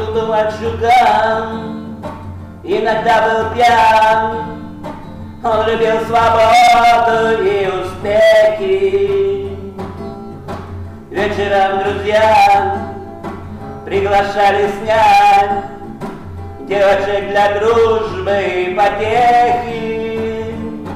любил думать жукам, иногда был пьян. Он любил свободу и успехи. Вечером друзья приглашали снять девочек для дружбы и потехи.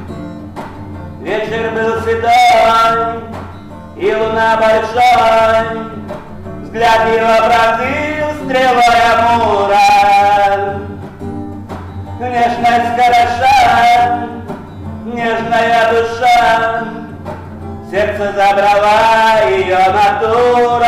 Вечер был седой и луна большой, взгляд его пронзил стрелой Амура. Нежность хороша, нежная душа, сердце забрала ее натура.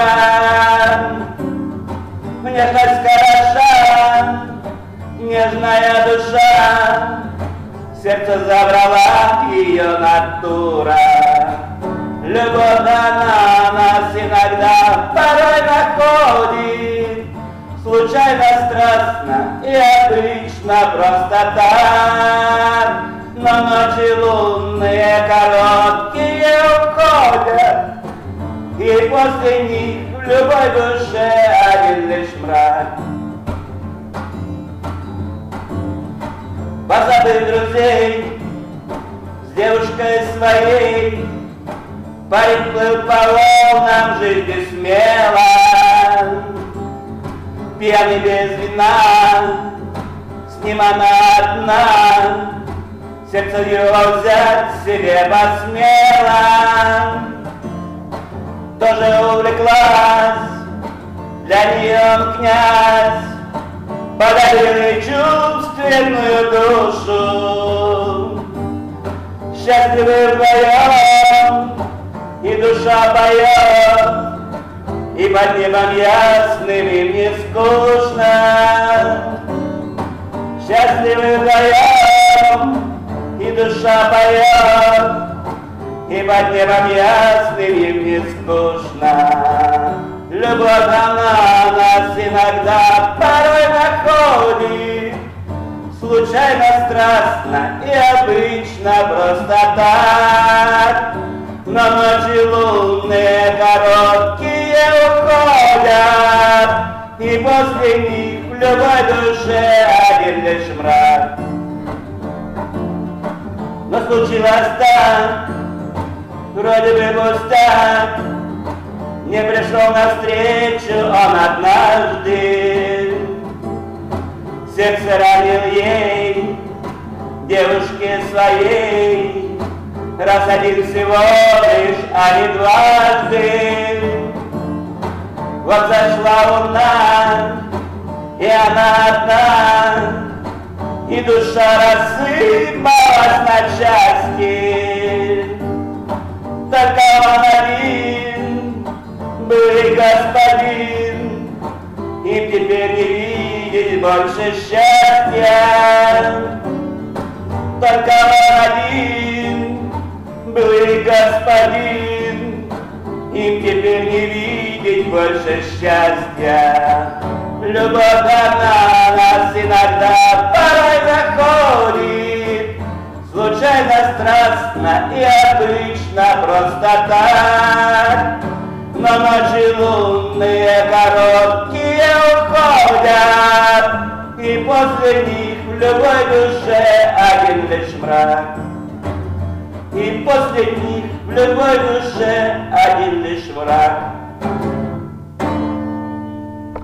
Нежность хороша, нежная душа, сердце забрала ее натура. Любовь она нас иногда порой находит, случайно, страстно и обычно просто так. Но ночи лунные короткие уходят, и после них в любой душе один лишь мрак. Позабыв друзей, с девушкой своей парень плыл по волнам жизни смело. Пьяный без вина, с ним она одна, сердце его взять себе посмела. Тоже увлеклась, для нее он князь, подарил ей чувственную душу. Счастливы вдвоем, и душа поет, и под небом ясным им не скучно. Счастливы вдвоем, и душа поет, и под небом ясным им не скучно. Любовь она нас иногда порой находит, случайно, страстно и обычно просто так. Но ночи лунные короткие уходят, и после них в любой душе один лишь мрак. Но случилось так, вроде бы пустяк, не пришел навстречу он однажды. Сердце ранил ей, девушке своей, раз один всего лишь, а не дважды. Вот зашла луна, и она одна, и душа рассыпалась на части. Только он один был и господин, им теперь не видеть больше счастья. Только он один был и господин, им теперь не видеть больше счастья. Любовь она нас иногда порой находит, случайно, страстно и обычно просто так. Но ночи лунные короткие уходят, и после них в любой душе один лишь мрак. И после них в любой душе один лишь мрак.